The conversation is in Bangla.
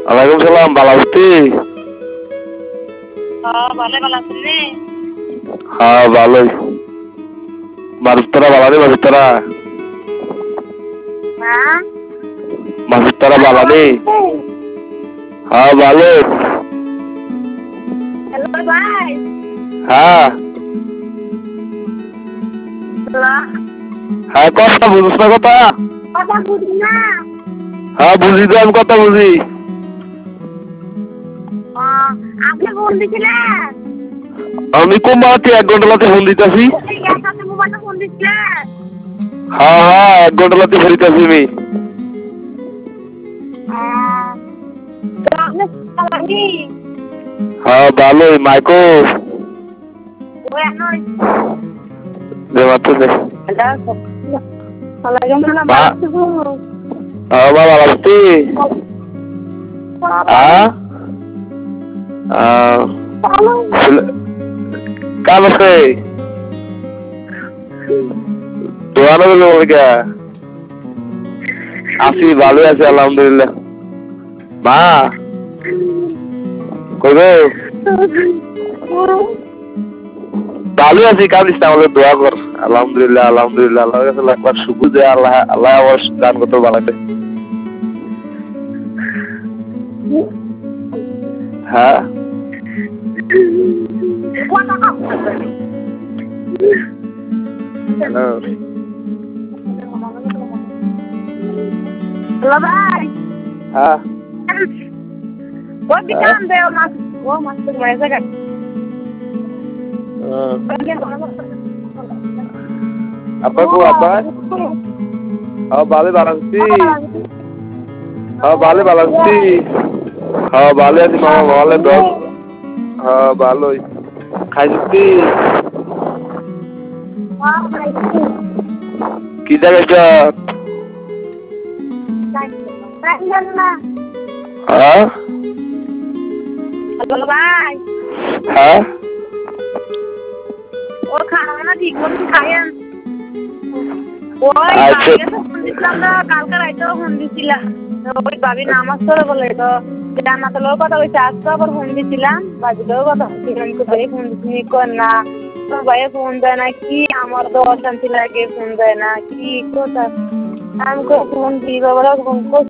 ওয়ালাইকুম সালাম, ভালো আছিস? ভালো আছেন? হ্যাঁ ভালোই। মাসুদ ভালো নেই? হ্যাঁ মাসুদ ভালো নেই? হ্যাঁ ভালো। হ্যালো ভাই। হ্যাঁ হ্যালো, হ্যাঁ, কথা বুঝিস না? কথা কথা বুঝি না। হ্যাঁ বুঝি তো, আমি কথা বুঝি। আপনি ফোন দিছিলেন? আমি কোম্পানিতে 1 ঘন্টা লাতে ফোন দিতেছি। একসাথে মোবাইলে ফোন দিছিলেন? হ্যাঁ হ্যাঁ, 1 ঘন্টা লাতে ফোন দিতেছি আমি। তো আপনি চালানি? হ্যাঁ ভালোই। মাইকো ওই নয়। দে মাত্র দে। হ্যালো, ওয়ালাইকুম সালাম। মা হ্যাঁ মা, ভালো আছিস? হ্যাঁ কাম আছে দোয়ানো বলে কে আছি, ভালোই আছি আলহামদুলিল্লাহ। মা কই গো? ভালোই আছি, কামিস না, আমাদের দোয়া কর। আলহামদুলিল্লাহ আলহামদুলিল্লাহ, আল্লাহর কাছে লাখবার শুকর যে আল্লাহ আল্লাহ আমার গান করতে বানাইছে। হ্যাঁ হ্যালো হ্যালো ভাই। হ্যাঁ ওই বিকাম দে মাছ। ও মাছ তো মরে যায়। apa gua apa? Oh balik balansi. Oh balik balansi. Oh balik di mama balik dong. Oh balik. Kaji kita kerja. Hah? Hello ভাই। Hah? ও খানা ঠিক মতো খাইয়েন। ওই আচ্ছা। বাবিকে তো ফোন দিছিলাম না, কালকে রাইতেও ফোন দিছিলাম। ওই বাবি নামাজ পড়ে বলে তো জান্নাতুলেও কথা কইছে, আজকে আবার ফোন দিছিলাম, বাবিকেও কথা কইছিলাম, তো ভাই ফোন দিছিনি কর না, তো ভাই ফোন দেয় না, কি আমার তো অশান্তি লাগে, ফোন দেয় না, কি কথা। আমি ফোন দিই বাবার ফোন